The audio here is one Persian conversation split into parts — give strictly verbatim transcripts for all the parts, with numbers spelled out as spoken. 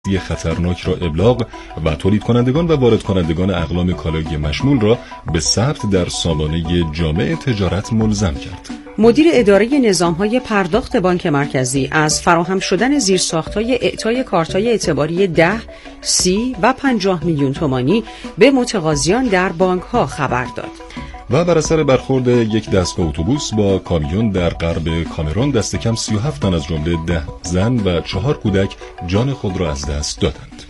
هستی خطرناک را ابلاغ و تولید کنندگان و وارد کنندگان اقلام کالایی مشمول را به ثبت در سامانه جامع تجارت ملزم کرد. مدیر اداره نظام‌های پرداخت بانک مرکزی از فراهم شدن زیرساخت‌های اعطای کارت‌های اعتباری ده، سی و پنجاه میلیون تومانی به متقاضیان در بانک‌ها خبر داد. و بر اثر برخورد یک دستگاه اتوبوس با کامیون در غرب کامرون دست کم سی و هفت تن از جمله ده زن و چهار کودک جان خود را از دست دادند.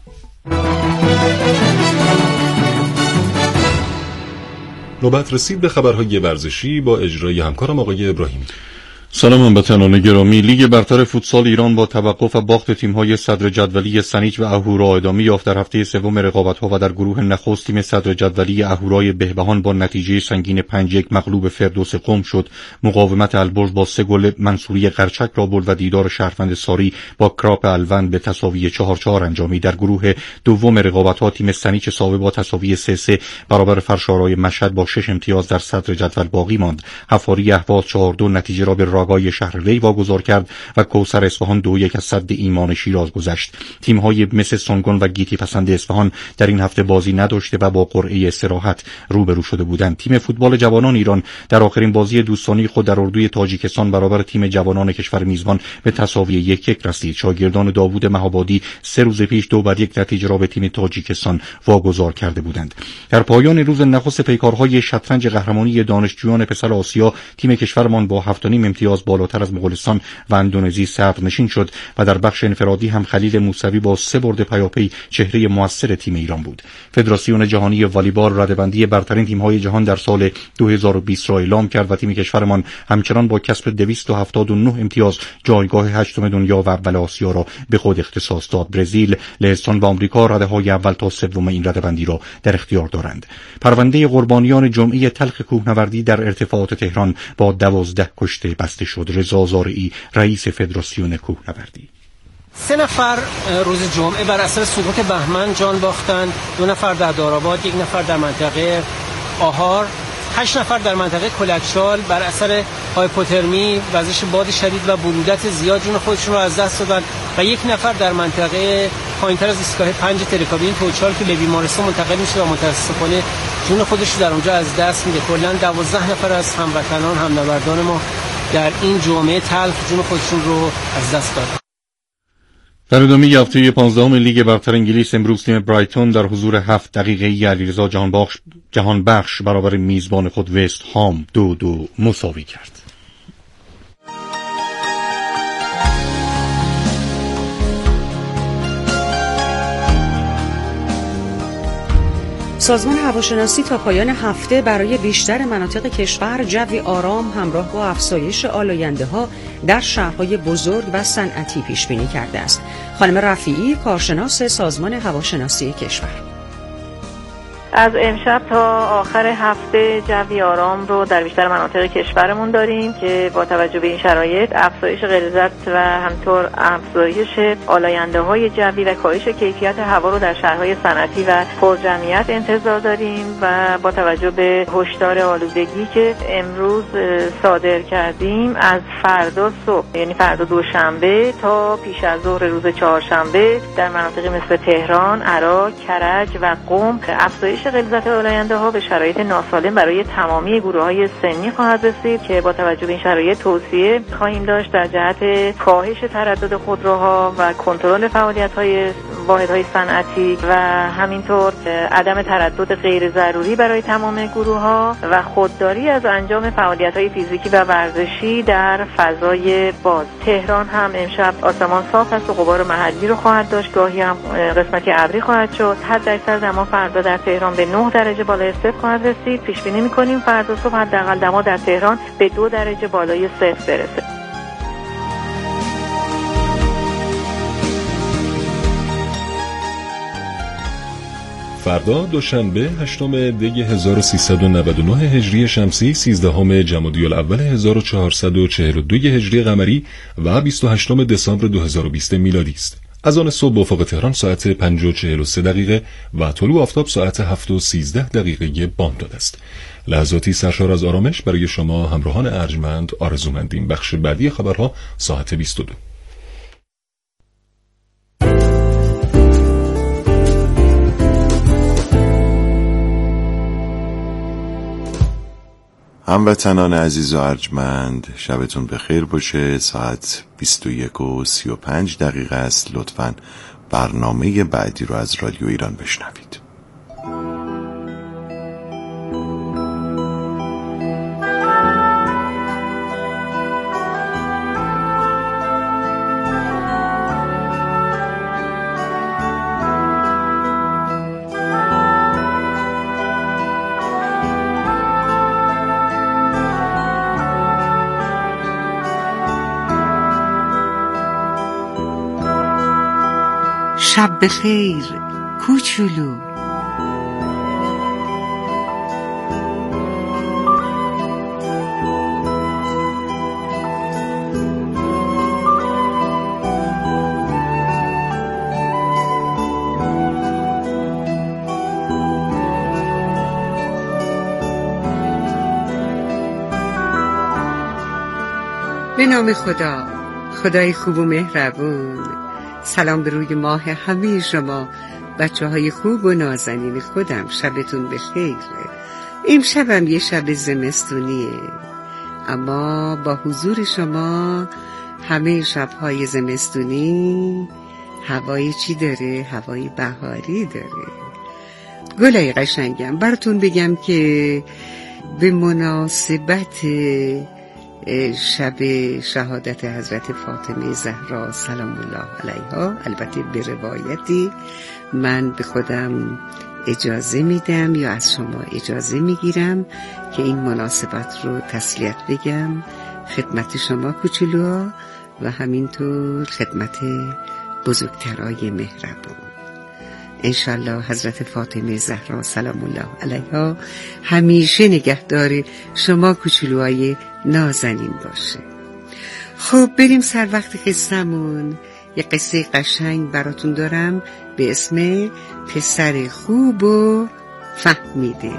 نوبت رسید به خبرهای ورزشی با اجرای همکارم آقای ابراهیمی. سلام هموطنان گرامی. لیگ برتر فوتسال ایران با توقف و باخت تیم‌های صدر جدولی سنیج و اهورا ادامه یافت. در هفته سوم رقابت‌ها و در گروه نخست تیم صدر جدولی اهورای بهبهان با نتیجه سنگین پنج یک مغلوب فردوس قم شد. مقاومت البرز با سه گل منصوری قرچک را برد و دیدار شهروند ساری با کراپ الوند به تساوی چهار چهار انجامید. در گروه دوم رقابت‌ها تیم سنیج ساوه با تساوی سه سه برابر فرشارای مشهد با شش امتیاز در صدر جدول باقی ماند. حفاری اهواز چهار دو نتیجه را به راگای شهر ری واگذار کرد و کوثر اصفهان دو یک از صد ایمان شیراز گذشت. تیم‌های مثل سونگون و گیتی پسند اصفهان در این هفته بازی نداشته و با قرعه استراحت روبرو شده بودند. تیم فوتبال جوانان ایران در آخرین بازی دوستانه خود در اردوی تاجیکستان برابر تیم جوانان کشور میزبان به تساوی یک یک رسید. شاگردان داوود مهابادی سه روز پیش دو بر یک نتیجه را به تیم تاجیکستان واگذار کرده بودند. در پایان روز نخست پیکارهای شطرنج قهرمانی دانشجویان پسر آسیا تیم کشورمان با هفت و نیم امتیاز بالاتر از مغولستان و اندونزی صدر نشین شد و در بخش انفرادی هم خلیل موسوی با سه برد پیاپی چهره موثر تیم ایران بود. فدراسیون جهانی والیبال رده‌بندی برترین تیم‌های جهان در سال دو هزار و بیست را اعلام کرد و تیم کشورمان همچنان با کسب دویست و هفتاد و نه امتیاز جایگاه هشتم دنیا و اول آسیا را به خود اختصاص داد. برزیل، لهستان و آمریکا رده‌های اول تا سوم این رده‌بندی را در اختیار دارند. پرونده قربانیان جمعی تلخ کوهنوردی در ارتفاعات تهران با دوازده کشته بسته شد. رضا زارعی رئیس فدراسیون کوهنوردی: سه نفر روز جمعه بر اثر سقوط بهمن جان باختند، دو نفر در دارآباد، یک نفر در منطقه آهار، هشت نفر در منطقه کلکشال بر اثر هایپوترمی، وزش باد شدید و برودت زیاد جون خودشون رو از دست دادن و یک نفر در منطقه پایینتر از ایستگاه پنج تلکابین توچال که به بیمارستان منتقل میشه و متاسفانه جون خودش رو در اونجا از دست میده. کلا دوازده نفر از هموطنان همنوردان ما در این جمعه تلخ جون خودشون رو از دست دادن. در ادامه هفته پانزدهم لیگ برتر انگلیس امروز تیم برایتون در حضور هفت دقیقه‌ای علیرضا جهانبخش جهانبخش برابر میزبان خود وست هام دو دو مساوی کرد. سازمان هواشناسی تا پایان هفته برای بیشتر مناطق کشور جوی آرام همراه با افزایش آلاینده‌ها در شهرهای بزرگ و صنعتی پیش بینی کرده است. خانم رفیعی، کارشناس سازمان هواشناسی کشور: از امشب تا آخر هفته جوی آرام رو در بیشتر مناطق کشورمون داریم که با توجه به این شرایط افزایش غلظت و همطور افزایش آلاینده‌های جوی و کاهش کیفیت هوا رو در شهرهای صنعتی و پرجمعیت انتظار داریم و با توجه به هشدار آلودگی که امروز صادر کردیم از فردا صبح، یعنی فردا دوشنبه تا پیش از ظهر روز چهارشنبه در مناطق مثل تهران، عراق، کرج و قم افزایش غلظت آلاینده‌ها به شرایط ناسالم برای تمامی گروه‌های سنی خواهد رسید که با توجه به این شرایط توصیه خواهیم داشت در جهت کاهش تردد خودروها و کنترل فعالیت‌های واحدهای صنعتی و همینطور عدم تردد غیر ضروری برای تمام گروه‌ها و خودداری از انجام فعالیت‌های فیزیکی و ورزشی در فضای باز. تهران هم امشب آسمان صاف است و غبار محلی رو خواهد داشت، گاهی هم قسمتی ابری خواهد شد. حداکثر دما فردا در تهران به نه درجه بالای صفر خواهد رسید. پیش بینی می‌کنیم فردا صبح حداقل دما در تهران به دو درجه بالای صفر برسه. فردا دوشنبه هشتم دی هزار و سیصد و نود و نه هجری شمسی، سیزدهم جمادی الاول هزار و چهارصد و چهل و دو هجری قمری و بیست و هشتم دسامبر دو هزار و بیست میلادی است. از آن صبح به افق تهران ساعت پنج و چهل و سه دقیقه و طلوع آفتاب ساعت هفت و سیزده دقیقه بامداد است. لحظاتی سرشار از آرامش برای شما همراهان ارجمند آرزومندیم. بخش بعدی خبرها ساعت بیست و دو. هموطنان عزیز و ارجمند، شبتون بخیر باشه. ساعت بیست و یک و سی و پنج دقیقه است. لطفاً برنامه بعدی رو از رادیو ایران بشنوید. شب بخیر کوچولو. به نام خدا، خدای خوب و مهربون. سلام به روی ماه همه شما بچه های خوب و نازنین خودم. شبتون بخیر. امشبم یه شب زمستونیه، اما با حضور شما همه شبهای زمستونی هوای چی داره؟ هوای بهاری داره. گلای قشنگم براتون بگم که به مناسبت شب شهادت حضرت فاطمه زهرا سلام الله علیها، البته به روایتی من به خودم اجازه میدم یا از شما اجازه میگیرم که این مناسبت رو تسلیت بگم خدمت شما کوچولوها و همینطور خدمت بزرگترای مهربون. انشالله حضرت فاطمه زهرا سلام الله علیها همیشه نگهدار شما کوچولوهای نازنین باشه. خب بریم سر وقت قصه‌مون. یه قصه قشنگ براتون دارم به اسم پسر خوب و فهمیده.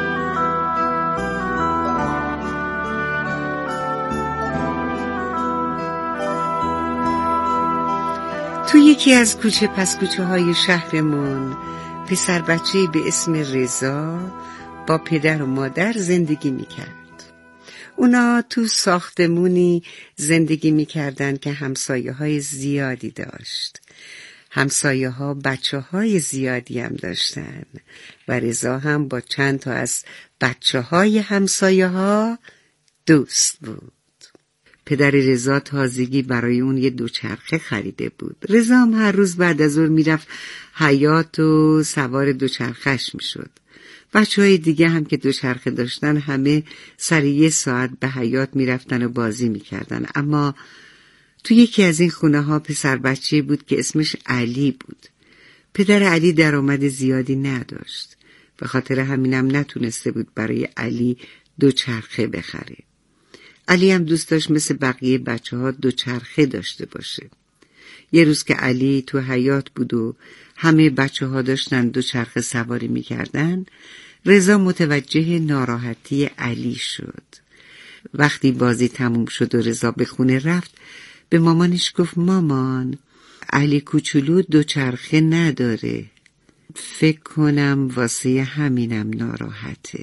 تو یکی از کوچه پس کوچه های شهرمون پسر بچه‌ای به اسم رضا با پدر و مادر زندگی میکرد. اونا تو ساختمونی زندگی میکردن که همسایه های زیادی داشت. همسایه ها بچه های زیادی هم داشتن و رضا هم با چند تا از بچه های همسایه ها دوست بود. پدر رضا تازگی برای اون یه دوچرخه خریده بود. رضا هم هر روز بعد از ظهر میرفت حیاط و سوار دوچرخش میشد. بچه های دیگه هم که دوچرخه داشتن همه سر یه ساعت به حیاط میرفتن و بازی میکردن. اما تو یکی از این خونه ها پسر بچه بود که اسمش علی بود. پدر علی درآمد زیادی نداشت، به خاطر همینم نتونسته بود برای علی دوچرخه بخره. علی هم دوست داشت مثل بقیه بچه ها دوچرخه داشته باشه. یه روز که علی تو حیاط بود و همه بچه ها داشتن دوچرخه سواری میکردن، رضا متوجه ناراحتی علی شد. وقتی بازی تموم شد و رضا به خونه رفت، به مامانش گفت مامان، علی کوچولو دوچرخه نداره، فکر کنم واسه همینم ناراحته.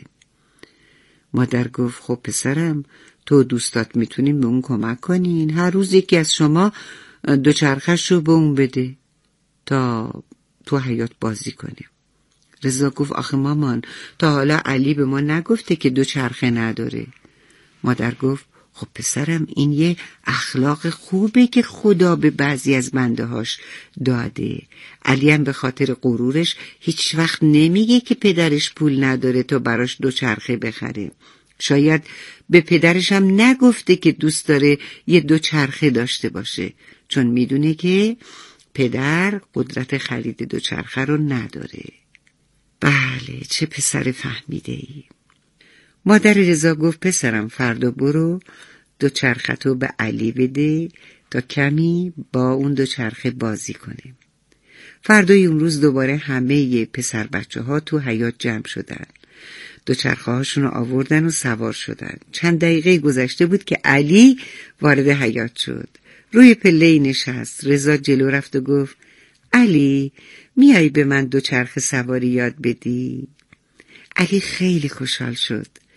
مادر گفت خب پسرم، تو دوستات میتونین به اون کمک کنین، هر روز یکی از شما دوچرخش رو به اون بده تا تو حیاط بازی کنه. رضا گفت آخه مامان، تا حالا علی به ما نگفته که دوچرخه نداره. مادر گفت خب پسرم، این یه اخلاق خوبه که خدا به بعضی از بنده هاش داده. علی هم به خاطر غرورش هیچ وقت نمیگه که پدرش پول نداره تا براش دوچرخه بخره. شاید به پدرش هم نگفته که دوست داره یه دوچرخه داشته باشه، چون میدونه که پدر قدرت خرید دوچرخه رو نداره. بله، چه پسر فهمیده ای. مادر رضا گفت پسرم، فردا برو دوچرختو به علی بده تا کمی با اون دوچرخه بازی کنه. فردای اون روز دوباره همه پسر بچه ها تو حیاط جمع شدن. دوچرخه هاشون رو آوردن و سوار شدن. چند دقیقه گذشته بود که علی وارد حیاط شد. روی پله نشست. رضا جلو رفت و گفت علی، میای به من دوچرخه سواری یاد بدی؟ علی خیلی خوشحال شد.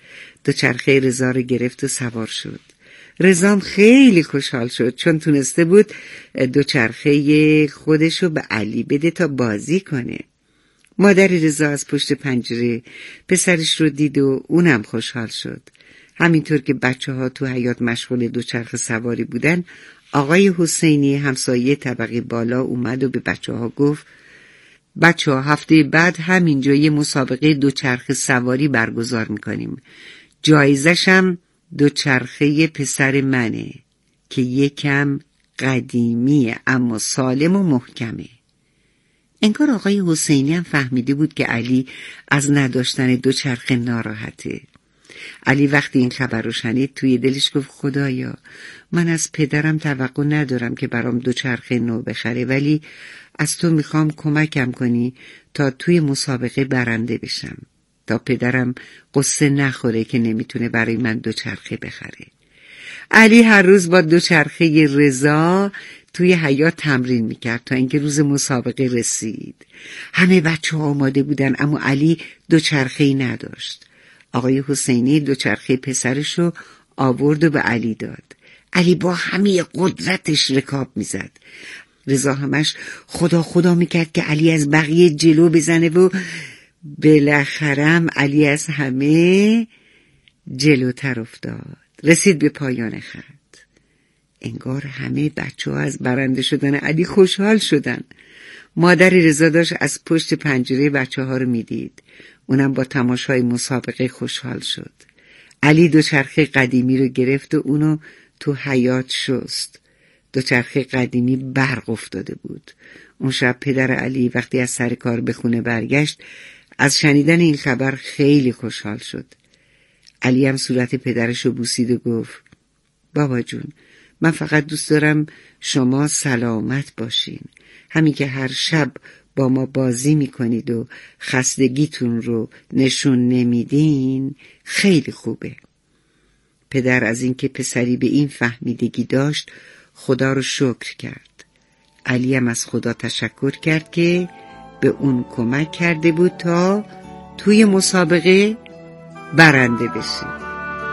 دوچرخه رضا رو گرفت و سوار شد. رضام خیلی خوشحال شد چون تونسته بود دوچرخه خودشو به علی بده تا بازی کنه. مادر رضا از پشت پنجره پسرش رو دید و اونم خوشحال شد. همینطور که بچه ها تو حیاط مشغول دوچرخه سواری بودن، آقای حسینی همسایه طبقه بالا اومد و به بچه ها گفت بچه ها هفته بعد همینجا یه مسابقه دوچرخه سواری برگزار میکنیم. جایزشم دوچرخه پسر منه که یکم قدیمیه اما سالم و محکمه. انگار آقای حسینی هم فهمیده بود که علی از نداشتن دوچرخه ناراحته. علی وقتی این خبر رو شنید توی دلش گفت خدایا من از پدرم توقع ندارم که برام دوچرخه نو بخره، ولی از تو میخوام کمکم کنی تا توی مسابقه برنده بشم، تا پدرم قصه نخوره که نمیتونه برای من دوچرخه بخره. علی هر روز با دوچرخه رضا توی حیاط تمرین میکرد تا اینکه روز مسابقه رسید. همه بچه ها آماده بودن اما علی دوچرخه‌ای نداشت. آقای حسینی دوچرخه پسرش رو آورد و به علی داد. علی با همه قدرتش رکاب میزد. رضا همش خدا خدا میکرد که علی از بقیه جلو بزنه و بالاخره علی از همه جلوتر افتاد. رسید به پایان خط. انگار همه بچه ها از برنده شدن علی خوشحال شدن. مادر رضا داشت از پشت پنجره بچه ها رو میدید. اونم با تماشای مسابقه خوشحال شد. علی دوچرخه قدیمی رو گرفت و اونو تو حیاط شست. دوچرخه قدیمی برق افتاده بود. اون شب پدر علی وقتی از سر کار به خونه برگشت از شنیدن این خبر خیلی خوشحال شد. علی هم صورت پدرش رو بوسید و گفت بابا جون من فقط دوست دارم شما سلامت باشین. همین که هر شب با ما بازی میکنید و خستگیتون رو نشون نمیدین خیلی خوبه. پدر از اینکه پسری به این فهمیدگی داشت خدا رو شکر کرد. علی هم از خدا تشکر کرد که به اون کمک کرده بود تا توی مسابقه برنده بشه.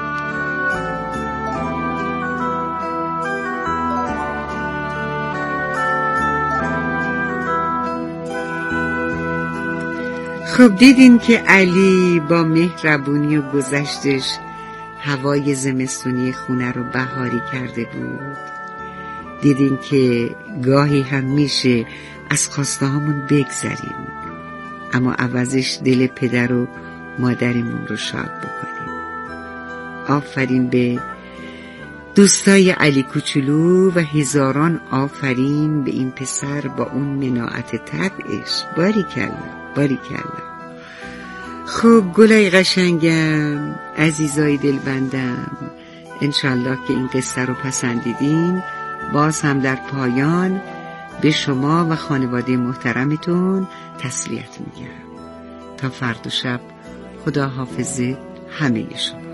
خب دیدین که علی با مهربونی و گذشتش هوای زمستونی خونه رو بهاری کرده بود. دیدین که گاهی هم میشه از خواسته هامون بگذریم اما عوضش دل پدر و مادرمون رو شاد بکنیم. آفرین به دوستای علی کوچولو و هزاران آفرین به این پسر با اون مناعت طبعش. باریکلا باریکلا. خب گلای قشنگم، عزیزای دلبندم، انشالله که این قصه رو پسندیدین. باز هم در پایان به شما و خانواده محترمتون تسلیت میگم. تا فردا شب خدا حافظ همه شما.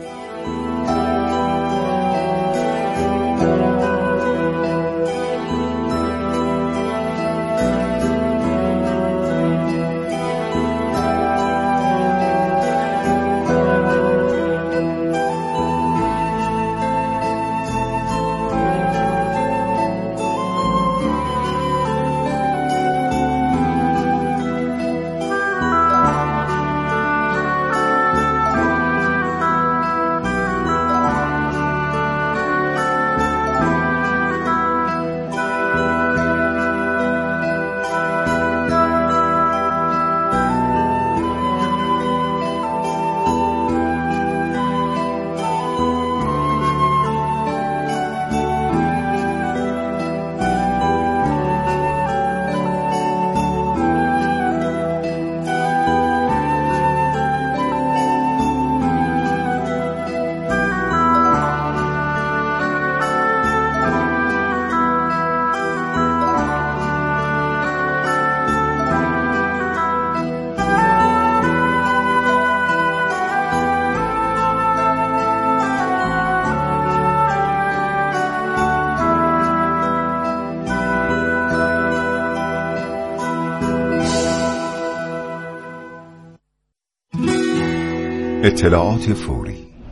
اطلاعات فوری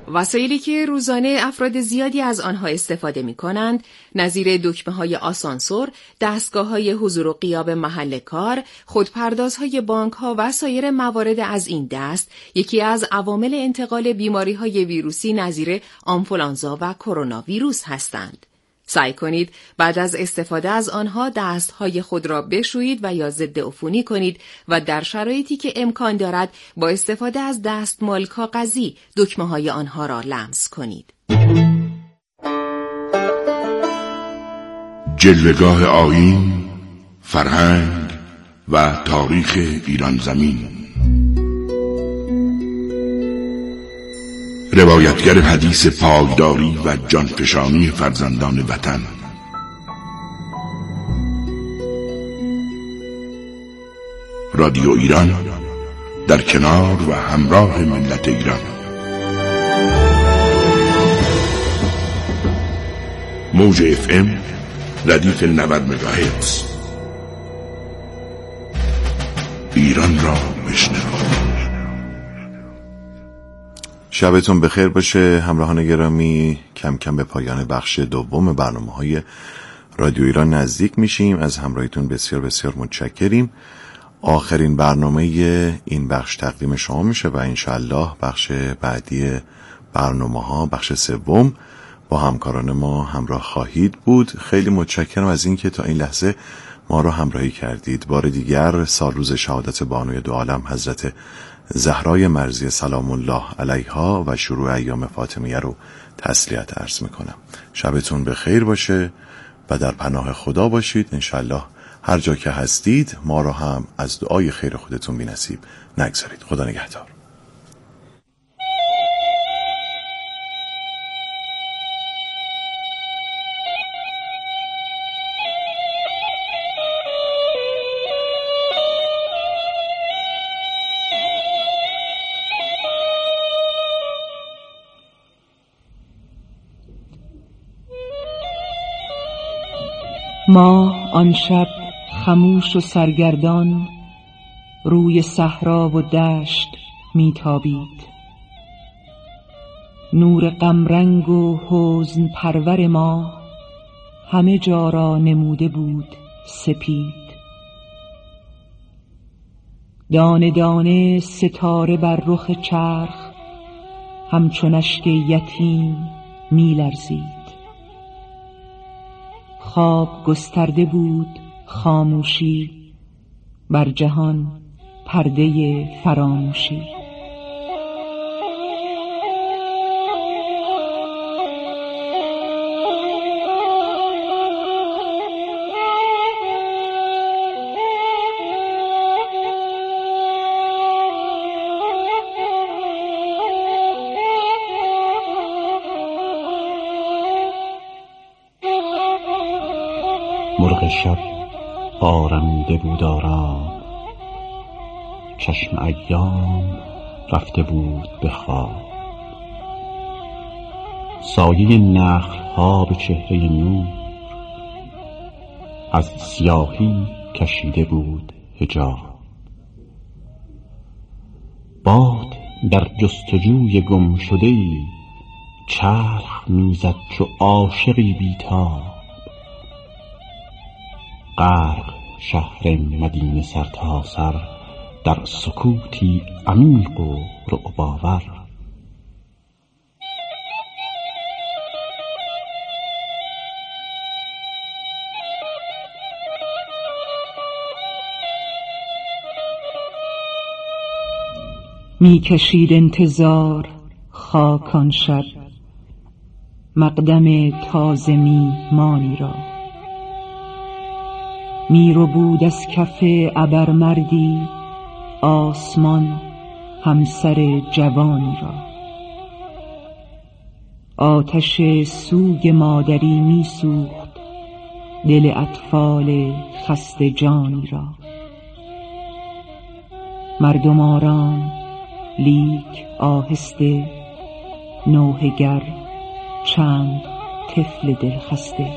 وسایلی که روزانه افراد زیادی از آنها استفاده می کنند، نظیر دکمه های آسانسور، دستگاه های حضور و غیاب محل کار، خودپردازهای بانک ها و سایر موارد از این دست، یکی از عوامل انتقال بیماری های ویروسی نظیر آنفولانزا و کرونا ویروس هستند. سعی کنید بعد از استفاده از آنها دستهای خود را بشویید و یا ضد عفونی کنید و در شرایطی که امکان دارد با استفاده از دستمال کاغذی دکمه های آنها را لمس کنید. جلوه‌گاه آیین، فرهنگ و تاریخ ایران زمین. روایتگر حدیث پایداری و جانفشانی فرزندان وطن. رادیو ایران در کنار و همراه ملت ایران. موج اف ام ردیف نود مگاهرتز. ایران را بشنوید. شبتون بخیر باشه همراهان گرامی. کم کم به پایان بخش دوم برنامه‌های رادیو ایران نزدیک میشیم. از همراهیتون بسیار بسیار متشکریم. آخرین برنامه این بخش تقدیم شما میشه و انشالله بخش بعدی برنامه‌ها، بخش سوم، با همکاران ما همراه خواهید بود. خیلی متشکرم از اینکه تا این لحظه ما رو همراهی کردید. بار دیگر سال روز شهادت بانوی دو عالم حضرت زهرای مرضی سلام الله علیها و شروع ایام فاطمیه رو تسلیت عرض میکنم. شبتون بخیر باشه و در پناه خدا باشید. انشالله هر جا که هستید ما رو هم از دعای خیر خودتون بی نصیب نگذارید. خدا نگهدار. ما آن شب خموش و سرگردان روی صحرا و دشت میتابید. نور غمرنگ و حزن پرور ما همه جا را نموده بود سپید. دانه دانه ستاره بر رخ چرخ همچون اشک یتیم میلرزید. خواب گسترده بود خاموشی، بر جهان پرده فراموشی. مرغ شب آرمیده بود آرام، چشم ایام رفته بود به خواب. سایه نخل ها به چهره نور از سیاهی کشیده بود حجاب. باد در جستجوی گم شده‌ای چرخ میزد چو عاشقی بیتاب. غرق شهر مدینه سرتاسر در سکوتی عمیق و رعب‌آور. می کشید انتظار خاک آن شب مقدم تازه میهمانی را. می رو بود از کف ابرمردی آسمان همسر جوانی را. آتش سوگ مادری می سوخت دل اطفال خسته جانی را. مردم آرام لیک آهسته، نوحه گر چند طفل دل خسته.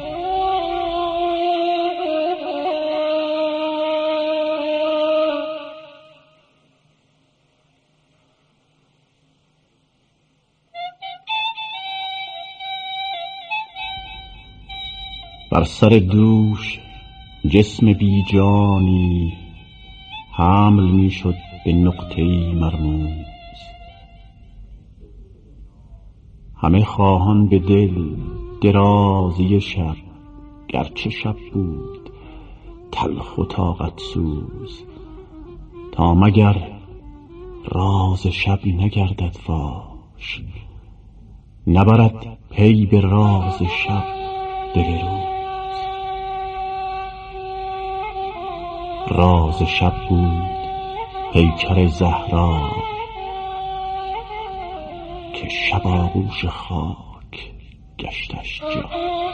بر سر دوش جسم بی جانی حمل می شد به نقطه‌ای مرموز. همه خواهان به دل درازی شب، گرچه شب بود تلخ و طاقت سوز، تا مگر راز شب نگردد فاش، نبرد پی به راز شب دل روز. راز شب بود پیکر زهرا که شب آغوش خاک گشتش جا.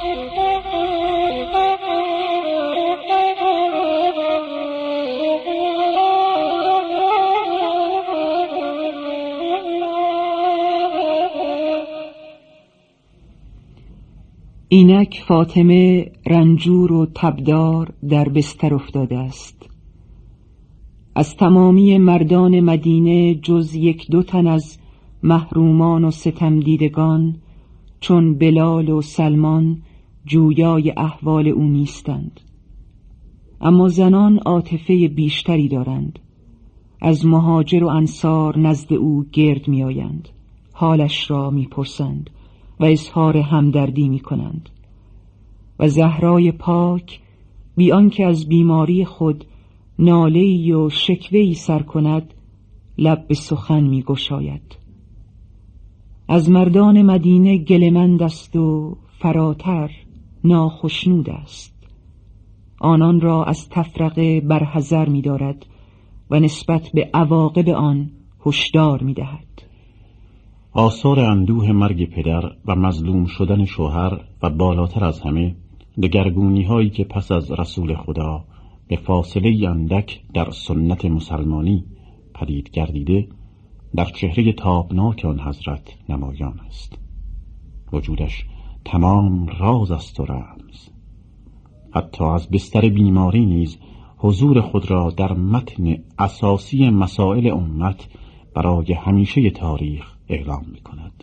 اینک فاطمه رنجور و تبدار در بستر افتاده است. از تمامی مردان مدینه جز یک دو تن از محرومان و ستم دیدگان چون بلال و سلمان جویای احوال او نیستند. اما زنان عاطفه بیشتری دارند. از مهاجر و انصار نزد او گرد می آیند، حالش را می پرسند و اظهار همدردی می کنند. و زهرای پاک بی آنکه از بیماری خود ناله‌ای و شکوه‌ای سر کند لب به سخن می گشاید. از مردان مدینه گلمند است و فراتر ناخشنود است. آنان را از تفرقه برحذر می دارد و نسبت به عواقب آن هشدار می دهد. آثار اندوه مرگ پدر و مظلوم شدن شوهر و بالاتر از همه دگرگونی هایی که پس از رسول خدا به فاصله اندک در سنت مسلمانی پدید گردیده در چهره تابناک آن حضرت نمایان است. وجودش تمام راز است و رمز. حتی از بستر بیماری نیز حضور خود را در متن اساسی مسائل امت برای همیشه تاریخ اعلام می کند.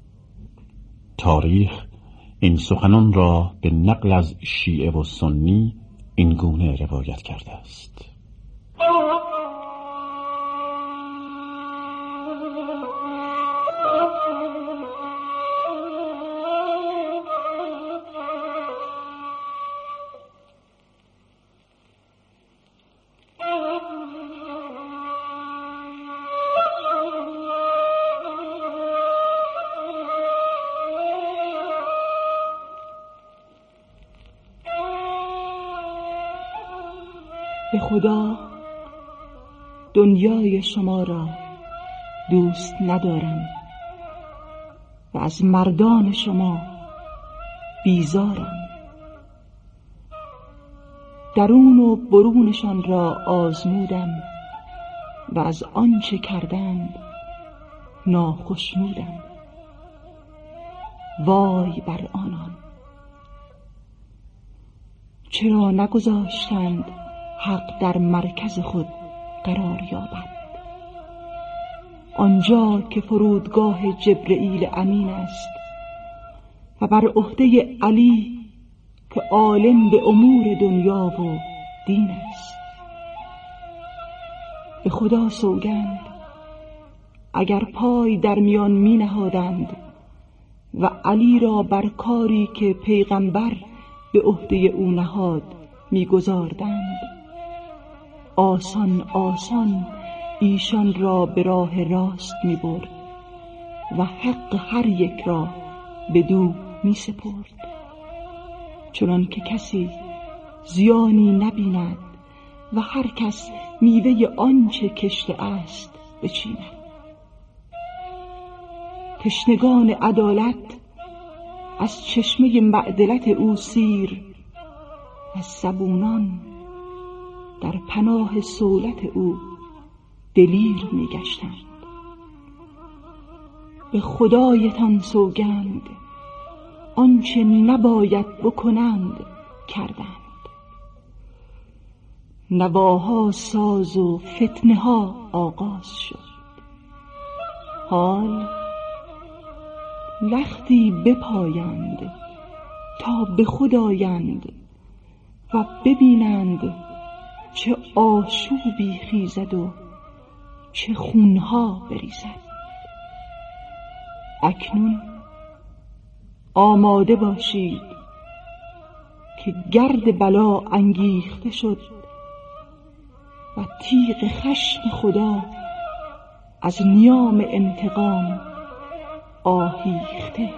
تاریخ این سخنان را به نقل از شیعه و سنی این گونه روایت کرده است: به خدا دنیای شما را دوست ندارم و از مردان شما بیزارم. درون و برونشان را آزمودم و از آنچه کردند ناخشنودم. وای بر آنان، چرا نگذاشتند حق در مرکز خود قرار یابد، آنجا که فرودگاه جبرئیل امین است و بر عهده علی که عالم به امور دنیا و دین است. به خدا سوگند اگر پای در میان می نهادند و علی را بر کاری که پیغمبر به عهده او نهاد می گذاردند، آسان آسان ایشان را به راه راست می برد و حق هر یک را به دو می سپرد، چنان که کسی زیانی نبیند و هر کس میوه آنچه کشته است بچیند. تشنگان عدالت از چشمه معدلت او سیر و زبونان در پناه صولت او دلیر می گشتند. به خدایتان سوگند آنچه نباید بکنند کردند. نواها ساز و فتنه ها آغاز شد. حال لختی بپایند تا به خود آیند و ببینند چه آشوبی خیزد و چه خونها بریزد. اکنون آماده باشید که گرد بلا انگیخته شد و تیغ خشم خدا از نیام انتقام آهیخته.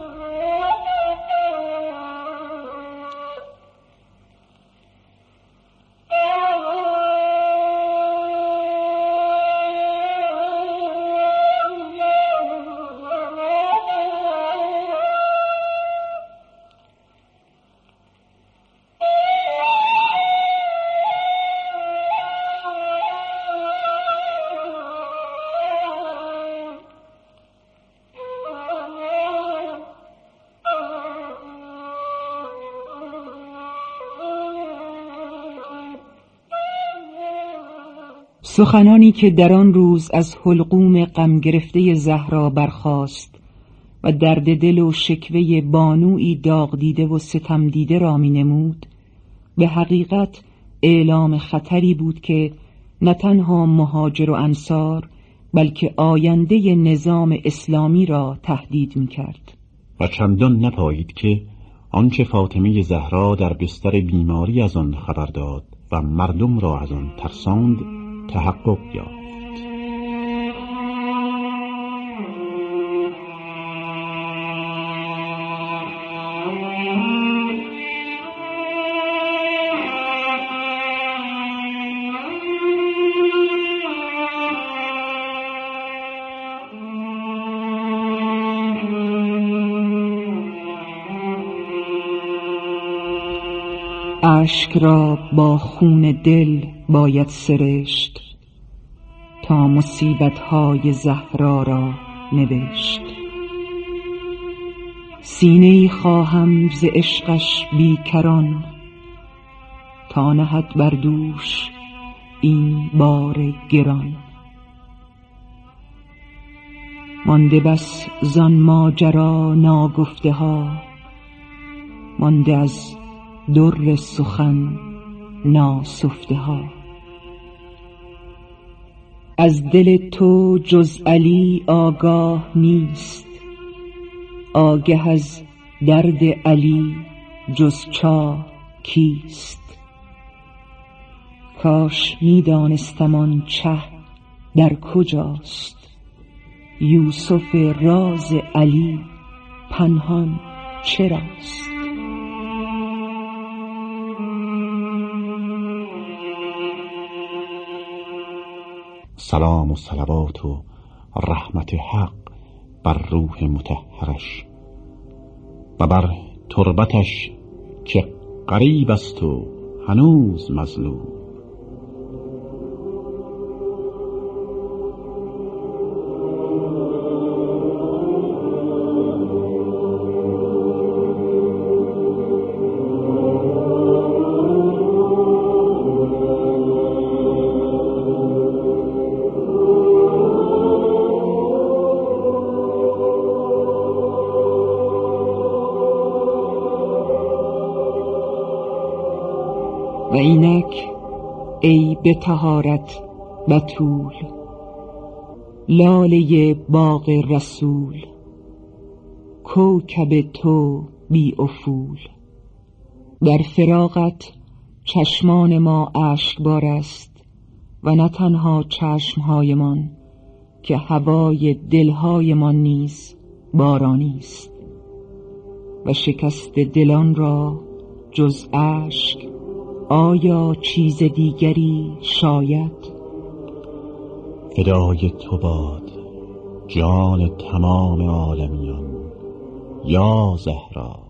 سخنانی که در آن روز از حلقوم غم گرفته زهرا برخاست و درد دل و شکوه بانویی داغ دیده و ستم دیده را می نمود، به حقیقت اعلام خطری بود که نه تنها مهاجر و انصار بلکه آینده نظام اسلامی را تهدید می کرد. و چندان نپایید که آنچه فاطمه زهرا در بستر بیماری از آن خبر داد و مردم را از آن ترساند تحقق یافت. اشک را با خون دل باید سرشت تا مصیبت‌های زهرا را نوشت. سینه‌ای خواهم ز عشقش بیکران تا نهد بر دوش این بار گران. مانده بس زان ماجرا ناگفته ها، مانده از در سخن ناسفته ها. از دل تو جز علی آگاه نیست، آگه از درد علی جز چاه کیست. کاش می دانستم آن چه در کجاست، یوسف راز علی پنهان چراست. سلام و صلوات و رحمت حق بر روح مطهرش و بر تربتش که قریب است و هنوز مظلوم. و اینک ای به طهارت بتول، لاله باغ رسول، کوکب تو بی افول. در فراقت چشمان ما اشکبار است و نه تنها چشمهایمان که هوای دلهایمان نیز بارانی است و شکست دلان را جز اشک آیا چیز دیگری شاید؟ فدای تو باد جان تمام عالمیان یا زهرا.